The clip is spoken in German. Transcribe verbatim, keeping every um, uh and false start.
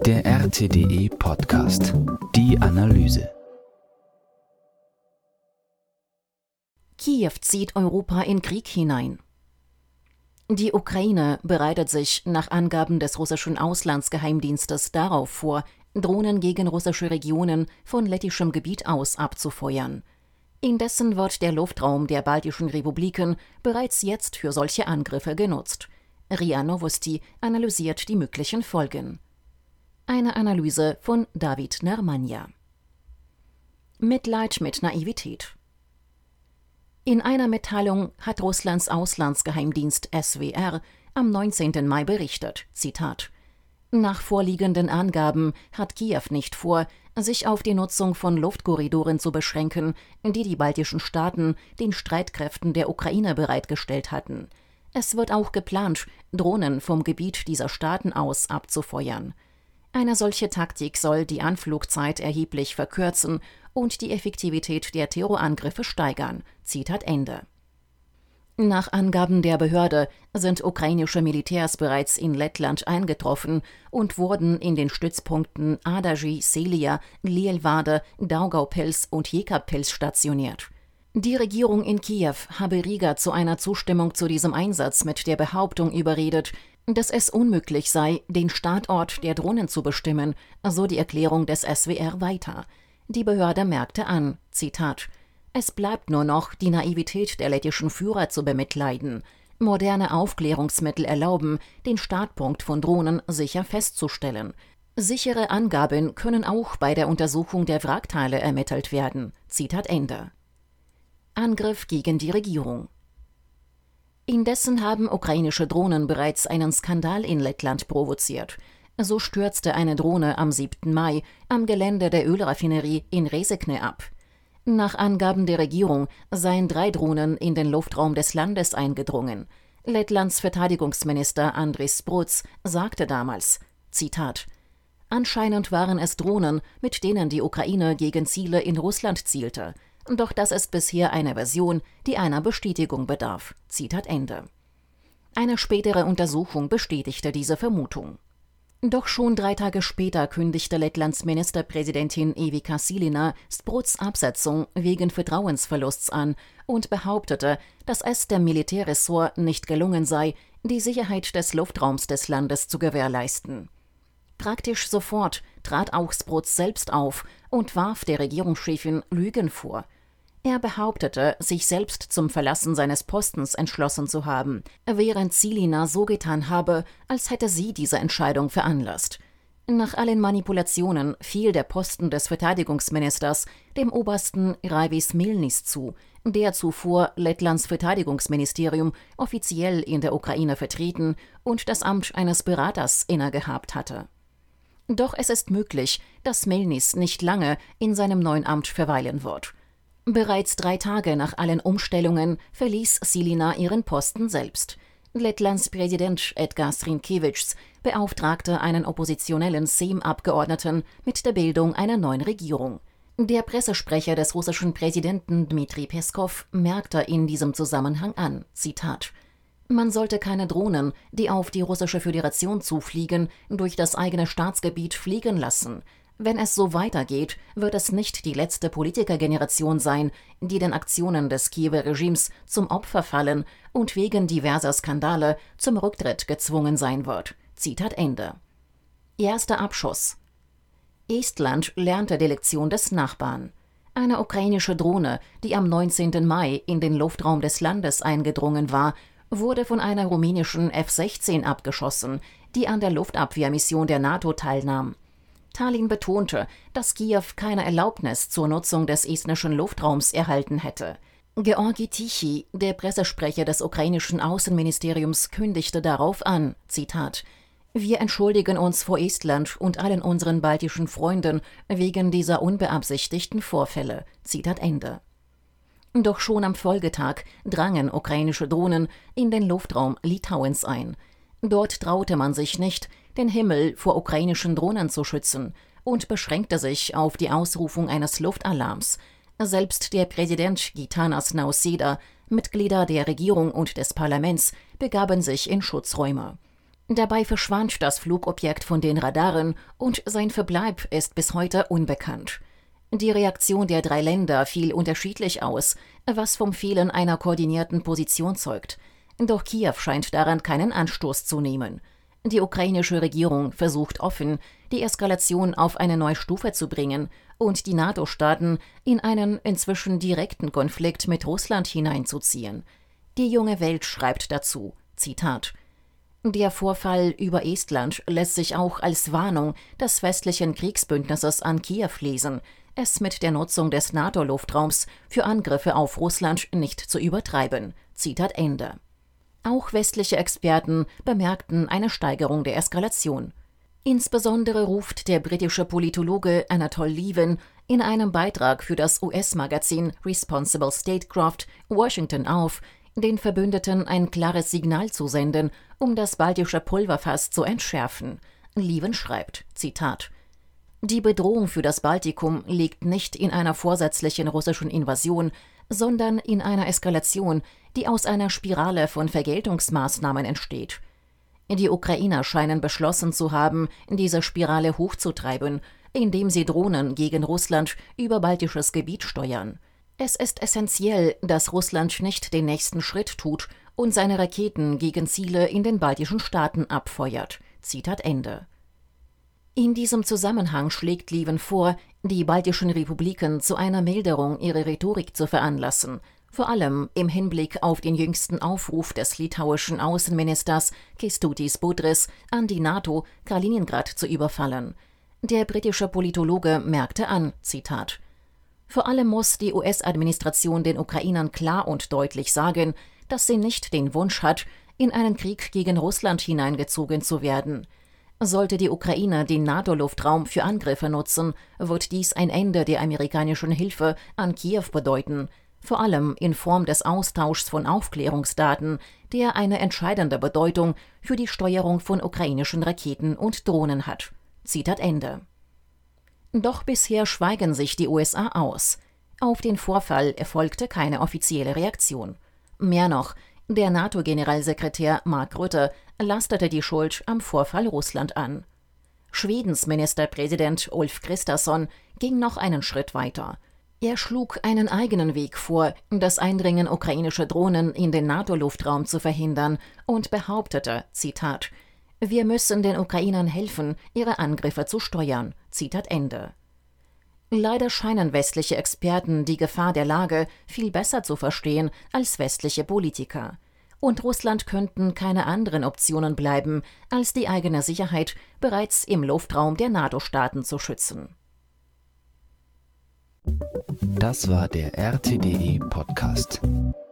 Der R T D E Podcast. Die Analyse. Kiew zieht Europa in Krieg hinein. Die Ukraine bereitet sich nach Angaben des russischen Auslandsgeheimdienstes darauf vor, Drohnen gegen russische Regionen von lettischem Gebiet aus abzufeuern. Indessen wird der Luftraum der baltischen Republiken bereits jetzt für solche Angriffe genutzt. R I A Novosti analysiert die möglichen Folgen. Eine Analyse von David Nermanja. Mitleid mit Naivität. In einer Mitteilung hat Russlands Auslandsgeheimdienst S W R am neunzehnten Mai berichtet, Zitat: Nach vorliegenden Angaben hat Kiew nicht vor, sich auf die Nutzung von Luftkorridoren zu beschränken, die die baltischen Staaten den Streitkräften der Ukraine bereitgestellt hatten. Es wird auch geplant, Drohnen vom Gebiet dieser Staaten aus abzufeuern. Eine solche Taktik soll die Anflugzeit erheblich verkürzen und die Effektivität der Terrorangriffe steigern. Zitat Ende. Nach Angaben der Behörde sind ukrainische Militärs bereits in Lettland eingetroffen und wurden in den Stützpunkten Adaji, Selia, Lielvade, Daugavpils und Jekabpils stationiert. Die Regierung in Kiew habe Riga zu einer Zustimmung zu diesem Einsatz mit der Behauptung überredet, dass es unmöglich sei, den Startort der Drohnen zu bestimmen, so die Erklärung des S W R weiter. Die Behörde merkte an, Zitat: Es bleibt nur noch, die Naivität der lettischen Führer zu bemitleiden. Moderne Aufklärungsmittel erlauben, den Startpunkt von Drohnen sicher festzustellen. Sichere Angaben können auch bei der Untersuchung der Wrackteile ermittelt werden. Zitat Ende. Angriff gegen die Regierung. Indessen haben ukrainische Drohnen bereits einen Skandal in Lettland provoziert. So stürzte eine Drohne am siebten Mai am Gelände der Ölraffinerie in Rēzekne ab. Nach Angaben der Regierung seien drei Drohnen in den Luftraum des Landes eingedrungen. Lettlands Verteidigungsminister Andris Spruds sagte damals, Zitat: Anscheinend waren es Drohnen, mit denen die Ukraine gegen Ziele in Russland zielte. Doch das ist bisher eine Version, die einer Bestätigung bedarf. Zitat Ende. Eine spätere Untersuchung bestätigte diese Vermutung. Doch schon drei Tage später kündigte Lettlands Ministerpräsidentin Evika Silina Spruds Absetzung wegen Vertrauensverlusts an und behauptete, dass es dem Militärressort nicht gelungen sei, die Sicherheit des Luftraums des Landes zu gewährleisten. Praktisch sofort trat auch Spruds selbst auf und warf der Regierungschefin Lügen vor. Er behauptete, sich selbst zum Verlassen seines Postens entschlossen zu haben, während Silina so getan habe, als hätte sie diese Entscheidung veranlasst. Nach allen Manipulationen fiel der Posten des Verteidigungsministers dem Obersten Raivis Milnis zu, der zuvor Lettlands Verteidigungsministerium offiziell in der Ukraine vertreten und das Amt eines Beraters innegehabt hatte. Doch es ist möglich, dass Milnis nicht lange in seinem neuen Amt verweilen wird. Bereits drei Tage nach allen Umstellungen verließ Silina ihren Posten selbst. Lettlands Präsident Edgars Rinkēvičs beauftragte einen oppositionellen Sejm-Abgeordneten mit der Bildung einer neuen Regierung. Der Pressesprecher des russischen Präsidenten Dmitri Peskow merkte in diesem Zusammenhang an, Zitat: Man sollte keine Drohnen, die auf die russische Föderation zufliegen, durch das eigene Staatsgebiet fliegen lassen. Wenn es so weitergeht, wird es nicht die letzte Politikergeneration sein, die den Aktionen des Kiewer Regimes zum Opfer fallen und wegen diverser Skandale zum Rücktritt gezwungen sein wird. Zitat Ende. Erster Abschuss. Estland lernte die Lektion des Nachbarn. Eine ukrainische Drohne, die am neunzehnten Mai in den Luftraum des Landes eingedrungen war, wurde von einer rumänischen F sechzehn abgeschossen, die an der Luftabwehrmission der NATO teilnahm. Tallinn betonte, dass Kiew keine Erlaubnis zur Nutzung des estnischen Luftraums erhalten hätte. Georgi Tichy, der Pressesprecher des ukrainischen Außenministeriums, kündigte darauf an, Zitat: Wir entschuldigen uns vor Estland und allen unseren baltischen Freunden wegen dieser unbeabsichtigten Vorfälle. Zitat Ende. Doch schon am Folgetag drangen ukrainische Drohnen in den Luftraum Litauens ein. Dort traute man sich nicht, den Himmel vor ukrainischen Drohnen zu schützen und beschränkte sich auf die Ausrufung eines Luftalarms. Selbst der Präsident Gitanas Nausėda, Mitglieder der Regierung und des Parlaments begaben sich in Schutzräume. Dabei verschwand das Flugobjekt von den Radaren und sein Verbleib ist bis heute unbekannt. Die Reaktion der drei Länder fiel unterschiedlich aus, was vom Fehlen einer koordinierten Position zeugt. Doch Kiew scheint daran keinen Anstoß zu nehmen. Die ukrainische Regierung versucht offen, die Eskalation auf eine neue Stufe zu bringen und die NATO-Staaten in einen inzwischen direkten Konflikt mit Russland hineinzuziehen. Die junge Welt schreibt dazu, Zitat: Der Vorfall über Estland lässt sich auch als Warnung des westlichen Kriegsbündnisses an Kiew lesen, es mit der Nutzung des NATO-Luftraums für Angriffe auf Russland nicht zu übertreiben. Zitat Ende. Auch westliche Experten bemerkten eine Steigerung der Eskalation. Insbesondere ruft der britische Politologe Anatol Lieven in einem Beitrag für das U S-Magazin Responsible Statecraft Washington auf, den Verbündeten ein klares Signal zu senden, um das baltische Pulverfass zu entschärfen. Lieven schreibt, Zitat: Die Bedrohung für das Baltikum liegt nicht in einer vorsätzlichen russischen Invasion, sondern in einer Eskalation, die aus einer Spirale von Vergeltungsmaßnahmen entsteht. Die Ukrainer scheinen beschlossen zu haben, diese Spirale hochzutreiben, indem sie Drohnen gegen Russland über baltisches Gebiet steuern. Es ist essentiell, dass Russland nicht den nächsten Schritt tut und seine Raketen gegen Ziele in den baltischen Staaten abfeuert. Zitat Ende. In diesem Zusammenhang schlägt Lieven vor, die baltischen Republiken zu einer Milderung ihrer Rhetorik zu veranlassen, vor allem im Hinblick auf den jüngsten Aufruf des litauischen Außenministers Kęstutis Budrys an die NATO, Kaliningrad zu überfallen. Der britische Politologe merkte an, Zitat: Vor allem muss die U S-Administration den Ukrainern klar und deutlich sagen, dass sie nicht den Wunsch hat, in einen Krieg gegen Russland hineingezogen zu werden. Sollte die Ukraine den NATO-Luftraum für Angriffe nutzen, wird dies ein Ende der amerikanischen Hilfe an Kiew bedeuten, vor allem in Form des Austauschs von Aufklärungsdaten, der eine entscheidende Bedeutung für die Steuerung von ukrainischen Raketen und Drohnen hat. Zitat Ende. Doch bisher schweigen sich die U S A aus. Auf den Vorfall erfolgte keine offizielle Reaktion. Mehr noch, der NATO-Generalsekretär Mark Rutte lastete die Schuld am Vorfall Russland an. Schwedens Ministerpräsident Ulf Kristersson ging noch einen Schritt weiter. Er schlug einen eigenen Weg vor, das Eindringen ukrainischer Drohnen in den NATO-Luftraum zu verhindern und behauptete, Zitat: Wir müssen den Ukrainern helfen, ihre Angriffe zu steuern. Zitat Ende. Leider scheinen westliche Experten die Gefahr der Lage viel besser zu verstehen als westliche Politiker. Und Russland könnten keine anderen Optionen bleiben, als die eigene Sicherheit bereits im Luftraum der NATO-Staaten zu schützen. Das war der R T D E Podcast.